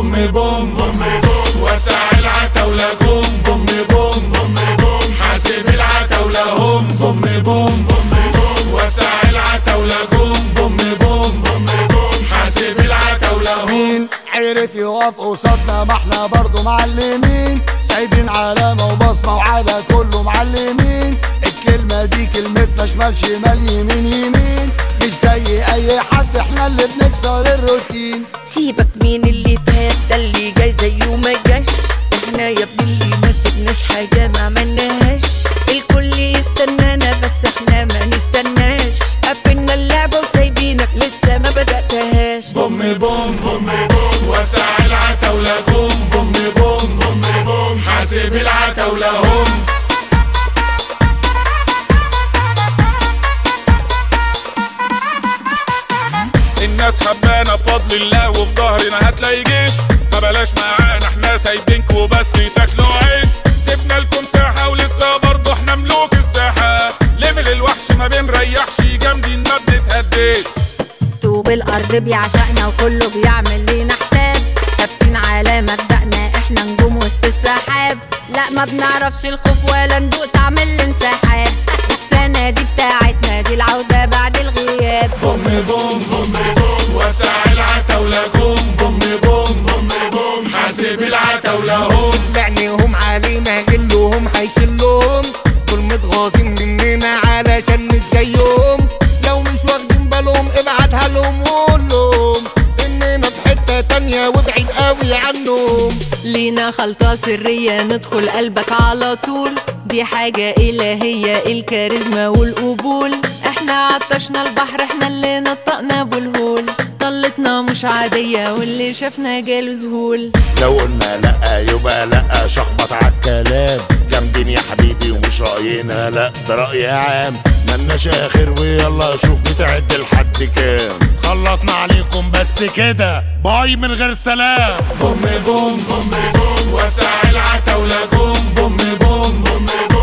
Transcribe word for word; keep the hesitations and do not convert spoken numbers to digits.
بوم بوم بوم بوم وسع العتاولة قوم بوم بوم بوم بوم حاسب العتاولة هم بوم بوم بوم بوم وسع العتاولة قوم بوم بوم بوم بوم حاسب العتاولة هم. عرف يقف قصادنا ما احنا برضه معلمين، سايبين علامة وبصمة وعلى كله معلمين. الكلمة دي كلمتنا شمال شمال يمين يمين، مش زي اي حد احنا اللي بنكسر الروتين. سيبك مين اللي فات ده اللي جاي زيه ما جاش، احنا يا ابني اللي ما سبناش حاجة ما عملناهاش. الكل يستنانا بس احنا ما نستناش، قفلنا اللعبة وسايبينك لسه ما بدأتهاش. بوم بوم بوم بوم وسع العتاولة قوم بوم بوم بوم بوم حاسب العتاولة هم. الناس حبانا بفضل الله وفي ظهرنا هتلاقي جيش، فبلاش معانا احنا سايبينكوا بس تاكلوا عيش. سيبنا لكم ساحة ولسه برضه احنا ملوك الساحة، ليفل الوحش ما بنريحش جامدين ما بنتهديش. طوب الارض بيعشقنا وكله بيعمل لينا حساب، ثابتين على مبدأنا احنا نجوم وسط السحاب. لا ما بنعرفش الخوف ولا ندوق طعم الانسحاب، السنة دي بتاعتنا دي العودة بعد الغياب. بوم بوم بوم بوم وسع العتاولة قوم بوم بوم بوم بوم حاسب العتاولة هم. لعنهم علينا غلهم هيشلهم، دول متغاظين مننا علشان مش زيهم. لو مش واخدين بالهم ابعتها لهم وقول لهم اننا في حتة تانية وابعد قوي عنهم. لينا خلطة سرية ندخل قلبك على طول، دي حاجة إلهية الكاريزما والقبول. احنا عطشنا البحر احنا اللي نطقنا بالهول، طلتنا مش عادية واللي شافنا جاله ذهول. لو قلنا لأ يبقى لأ، شخبط عالكلام. جامدين يا حبيبي ومش رأينا لأ ده رأي عام. ملناش آخر ويلا شوف بتعد لحد كام. خلصنا عليكم بس كده باي من غير سلام. بوم بوم بوم بوم وسع العتاولة قوم بوم بوم بوم بوم